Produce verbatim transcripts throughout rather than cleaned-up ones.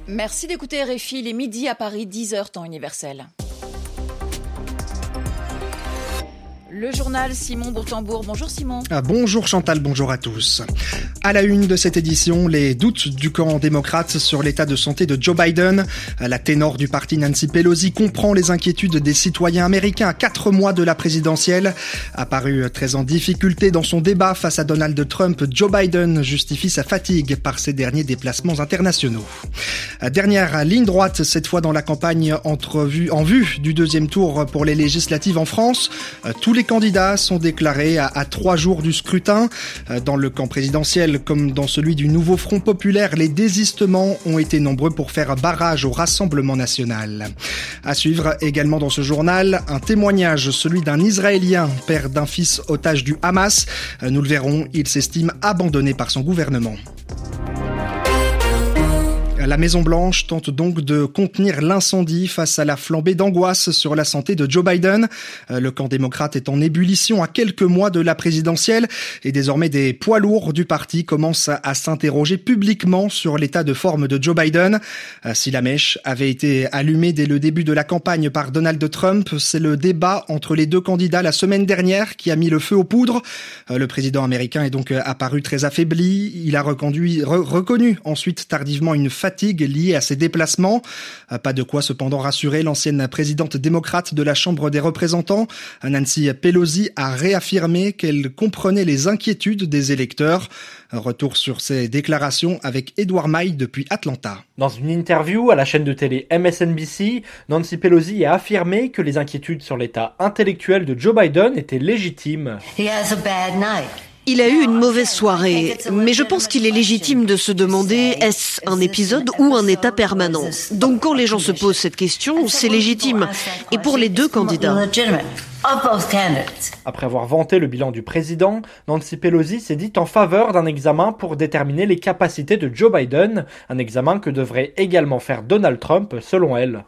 Merci d'écouter R F I, il est midi à Paris, dix heures temps universel. Le journal Simon Bourtambour. Bonjour Simon. Ah, bonjour Chantal, bonjour à tous. À la une de cette édition, les doutes du camp démocrate sur l'état de santé de Joe Biden. La ténor du parti Nancy Pelosi comprend les inquiétudes des citoyens américains à quatre mois de la présidentielle. Apparu très en difficulté dans son débat face à Donald Trump, Joe Biden justifie sa fatigue par ses derniers déplacements internationaux. Dernière ligne droite, cette fois dans la campagne entrevue, en vue du deuxième tour pour les législatives en France. Tous les candidats sont déclarés à, à trois jours du scrutin. Dans le camp présidentiel comme dans celui du nouveau Front populaire, les désistements ont été nombreux pour faire barrage au Rassemblement national. À suivre également dans ce journal, un témoignage, celui d'un Israélien, père d'un fils otage du Hamas. Nous le verrons, il s'estime abandonné par son gouvernement. La Maison-Blanche tente donc de contenir l'incendie face à la flambée d'angoisse sur la santé de Joe Biden. Le camp démocrate est en ébullition à quelques mois de la présidentielle et désormais des poids lourds du parti commencent à s'interroger publiquement sur l'état de forme de Joe Biden. Si la mèche avait été allumée dès le début de la campagne par Donald Trump, c'est le débat entre les deux candidats la semaine dernière qui a mis le feu aux poudres. Le président américain est donc apparu très affaibli. Il a reconduit, re, reconnu ensuite tardivement une fatigue liée à ses déplacements. Pas de quoi cependant rassurer l'ancienne présidente démocrate de la Chambre des représentants. Nancy Pelosi a réaffirmé qu'elle comprenait les inquiétudes des électeurs. Retour sur ses déclarations avec Edward May depuis Atlanta. Dans une interview à la chaîne de télé M S N B C, Nancy Pelosi a affirmé que les inquiétudes sur l'état intellectuel de Joe Biden étaient légitimes. He has a bad night. Il a eu une mauvaise soirée, mais je pense qu'il est légitime de se demander est-ce un épisode ou un état permanent. Donc quand les gens se posent cette question, c'est légitime. Et pour les deux candidats. Après avoir vanté le bilan du président, Nancy Pelosi s'est dit en faveur d'un examen pour déterminer les capacités de Joe Biden, un examen que devrait également faire Donald Trump, selon elle.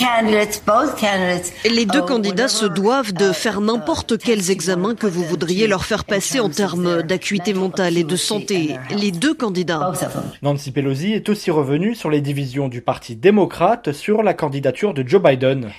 Les deux candidats se doivent de faire n'importe quels examens que vous voudriez leur faire passer en termes d'acuité mentale et de santé. Les deux candidats. Nancy Pelosi est aussi revenue sur les divisions du Parti démocrate sur la candidature de Joe Biden.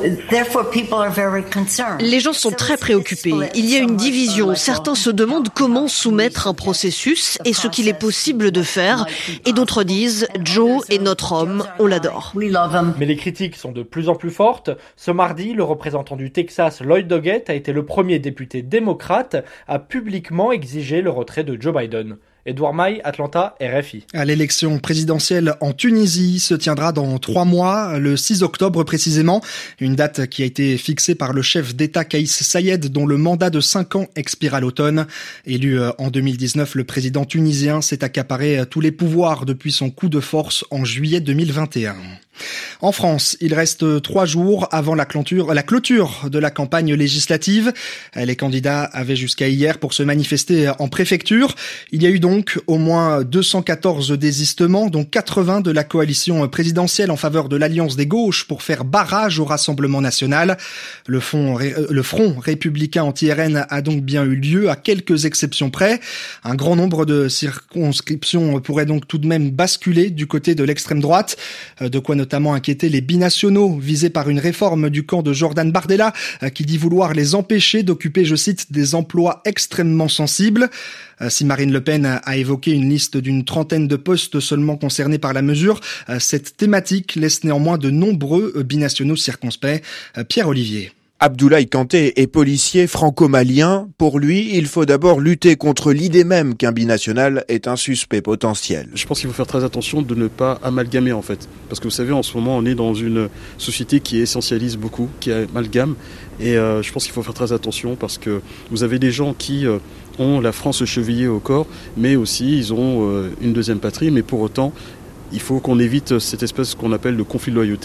Les gens sont très préoccupés. Il y a une division. Certains se demandent comment soumettre un processus et ce qu'il est possible de faire. Et d'autres disent « Joe est notre homme, on l'adore ». Mais les critiques sont de plus en plus fortes. Ce mardi, le représentant du Texas, Lloyd Doggett, a été le premier député démocrate à publiquement exiger le retrait de Joe Biden. Edward May, Atlanta, R F I. L'élection présidentielle en Tunisie se tiendra dans trois mois, le six octobre précisément, une date qui a été fixée par le chef d'État Kaïs Saïed, dont le mandat de cinq ans expire à l'automne. Élu en deux mille dix-neuf, le président tunisien s'est accaparé tous les pouvoirs depuis son coup de force en juillet deux mille vingt et un. En France, il reste trois jours avant la clôture, la clôture de la campagne législative. Les candidats avaient jusqu'à hier pour se manifester en préfecture. Il y a eu donc au moins deux cent quatorze désistements, dont quatre-vingts de la coalition présidentielle en faveur de l'Alliance des gauches pour faire barrage au Rassemblement national. Le, fond, le front républicain anti-R N a donc bien eu lieu à quelques exceptions près. Un grand nombre de circonscriptions pourraient donc tout de même basculer du côté de l'extrême droite, de quoi notamment notamment inquiéter les binationaux visés par une réforme du camp de Jordan Bardella qui dit vouloir les empêcher d'occuper, je cite, des emplois extrêmement sensibles. Si Marine Le Pen a évoqué une liste d'une trentaine de postes seulement concernés par la mesure, cette thématique laisse néanmoins de nombreux binationaux circonspects. Pierre Olivier. Abdoulaye Kanté est policier franco-malien. Pour lui, il faut d'abord lutter contre l'idée même qu'un binational est un suspect potentiel. Je pense qu'il faut faire très attention de ne pas amalgamer en fait. Parce que vous savez, en ce moment, on est dans une société qui essentialise beaucoup, qui amalgame. Et euh, je pense qu'il faut faire très attention parce que vous avez des gens qui euh, ont la France chevillée au corps, mais aussi ils ont euh, une deuxième patrie. Mais pour autant, il faut qu'on évite cette espèce qu'on appelle de conflit de loyauté.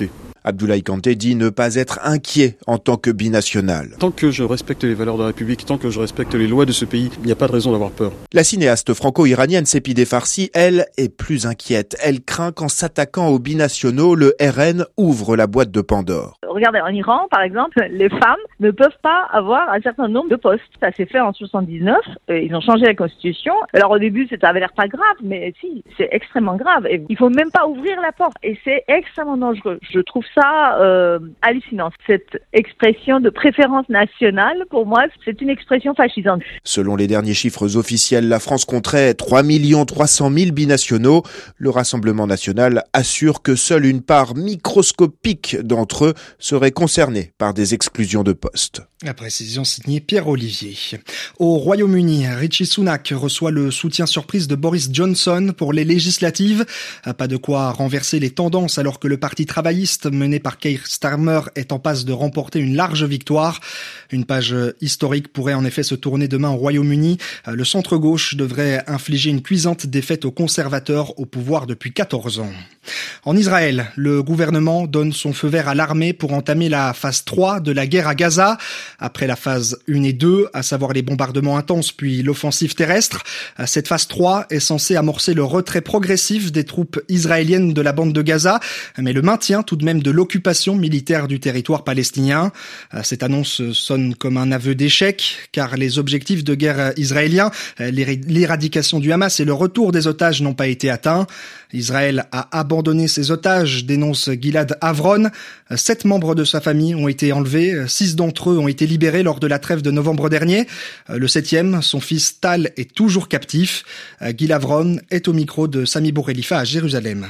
Abdoulaye Kanté dit ne pas être inquiet en tant que binational. Tant que je respecte les valeurs de la République, tant que je respecte les lois de ce pays, il n'y a pas de raison d'avoir peur. La cinéaste franco-iranienne Sepideh Farsi, elle, est plus inquiète. Elle craint qu'en s'attaquant aux binationaux, le R N ouvre la boîte de Pandore. Regardez, en Iran, par exemple, les femmes ne peuvent pas avoir un certain nombre de postes. Ça s'est fait en soixante-dix-neuf. Ils ont changé la constitution. Alors au début, ça avait l'air pas grave, mais si, c'est extrêmement grave. Et il faut même pas ouvrir la porte. Et c'est extrêmement dangereux. Je trouve ça euh, hallucinant. Cette expression de préférence nationale, pour moi, c'est une expression fascisante. Selon les derniers chiffres officiels, la France compterait trois millions trois cent mille binationaux. Le Rassemblement national assure que seule une part microscopique d'entre eux serait concernée par des exclusions de postes. La précision signée Pierre Olivier. Au Royaume-Uni, Rishi Sunak reçoit le soutien surprise de Boris Johnson pour les législatives. Pas de quoi renverser les tendances alors que le parti travailliste mené par Keir Starmer est en passe de remporter une large victoire. Une page historique pourrait en effet se tourner demain au Royaume-Uni. Le centre-gauche devrait infliger une cuisante défaite aux conservateurs au pouvoir depuis quatorze ans. En Israël, le gouvernement donne son feu vert à l'armée pour entamer la phase trois de la guerre à Gaza. Après la phase un et deux, à savoir les bombardements intenses puis l'offensive terrestre, cette phase trois est censée amorcer le retrait progressif des troupes israéliennes de la bande de Gaza, mais le maintien tout de même de l'occupation militaire du territoire palestinien. Cette annonce sonne comme un aveu d'échec, car les objectifs de guerre israéliens, l'éradication du Hamas et le retour des otages n'ont pas été atteints. Israël a abandonné ses otages, dénonce Gilad Avron. Sept membres de sa famille ont été enlevés, six d'entre eux ont été libérés lors de la trêve de novembre dernier. Le septième, son fils Tal, est toujours captif. Gilad Avron est au micro de Sami Bourelifa à Jérusalem.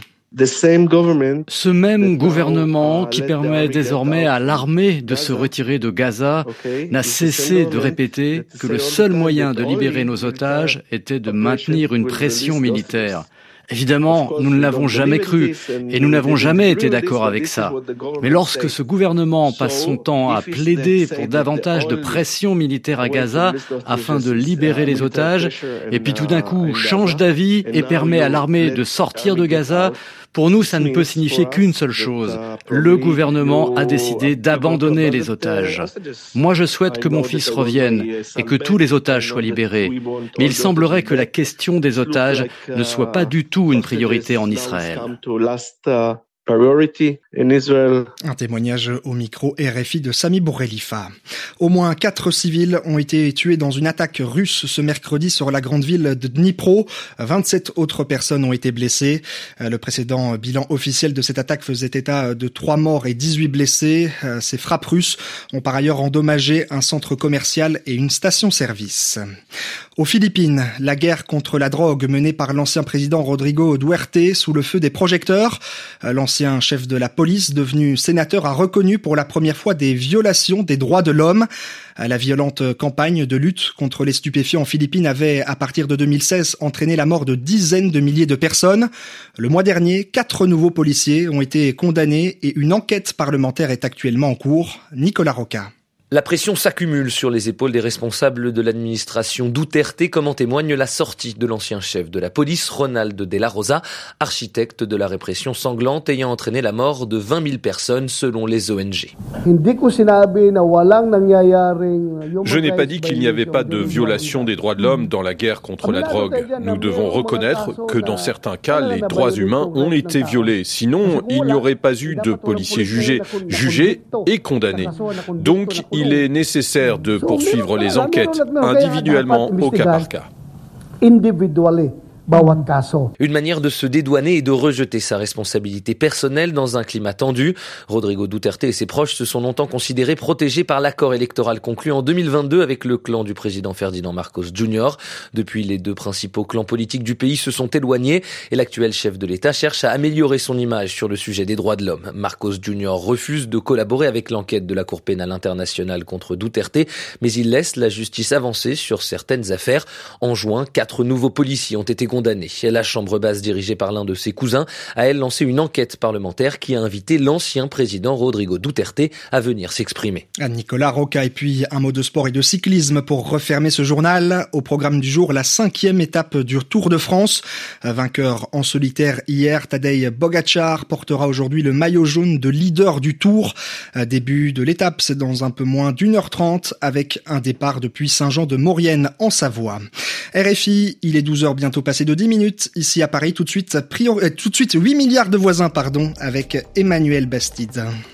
Ce même gouvernement qui permet désormais à l'armée de se retirer de Gaza n'a cessé de répéter que le seul moyen de libérer nos otages était de maintenir une pression militaire. Évidemment, nous ne l'avons jamais cru et nous n'avons jamais été d'accord avec ça. Mais lorsque ce gouvernement passe son temps à plaider pour davantage de pression militaire à Gaza afin de libérer les otages, et puis tout d'un coup change d'avis et permet à l'armée de sortir de Gaza, pour nous, ça ne peut signifier qu'une seule chose. Le gouvernement a décidé d'abandonner les otages. Moi, je souhaite que mon fils revienne et que tous les otages soient libérés. Mais il semblerait que la question des otages ne soit pas du tout une priorité en Israël. Un témoignage au micro R F I de Sami Bourelifa. Au moins quatre civils ont été tués dans une attaque russe ce mercredi sur la grande ville de Dnipro. vingt-sept autres personnes ont été blessées. Le précédent bilan officiel de cette attaque faisait état de trois morts et dix-huit blessés. Ces frappes russes ont par ailleurs endommagé un centre commercial et une station-service. Aux Philippines, la guerre contre la drogue menée par l'ancien président Rodrigo Duterte sous le feu des projecteurs. L'ancien chef de la police, devenu sénateur, a reconnu pour la première fois des violations des droits de l'homme. La violente campagne de lutte contre les stupéfiants en Philippines avait, à partir de deux mille seize, entraîné la mort de dizaines de milliers de personnes. Le mois dernier, quatre nouveaux policiers ont été condamnés et une enquête parlementaire est actuellement en cours. Nicolas Roca. La pression s'accumule sur les épaules des responsables de l'administration Duterte, comme en témoigne la sortie de l'ancien chef de la police, Ronaldo de la Rosa, architecte de la répression sanglante ayant entraîné la mort de vingt mille personnes selon les O N G. Je n'ai pas dit qu'il n'y avait pas de violation des droits de l'homme dans la guerre contre la drogue. Nous devons reconnaître que dans certains cas, les droits humains ont été violés. Sinon, il n'y aurait pas eu de policiers jugés, jugés et condamnés. Donc, il est nécessaire de poursuivre les enquêtes individuellement au cas par cas. Une manière de se dédouaner et de rejeter sa responsabilité personnelle dans un climat tendu. Rodrigo Duterte et ses proches se sont longtemps considérés protégés par l'accord électoral conclu en deux mille vingt-deux avec le clan du président Ferdinand Marcos Junior Depuis, les deux principaux clans politiques du pays se sont éloignés et l'actuel chef de l'État cherche à améliorer son image sur le sujet des droits de l'homme. Marcos Junior refuse de collaborer avec l'enquête de la Cour pénale internationale contre Duterte, mais il laisse la justice avancer sur certaines affaires. En juin, quatre nouveaux policiers ont été condamnés. La chambre basse, dirigée par l'un de ses cousins, a elle lancé une enquête parlementaire qui a invité l'ancien président Rodrigo Duterte à venir s'exprimer. Nicolas Roca, et puis un mot de sport et de cyclisme pour refermer ce journal. Au programme du jour, la cinquième étape du Tour de France. Vainqueur en solitaire hier, Tadej Pogačar portera aujourd'hui le maillot jaune de leader du Tour. Début de l'étape, c'est dans un peu moins d'une heure trente avec un départ depuis Saint-Jean-de-Maurienne en Savoie. R F I, il est douze heures bientôt passé de dix minutes. Ici à Paris, tout de suite, priori... tout de suite huit milliards de voisins, pardon, avec Emmanuel Bastide.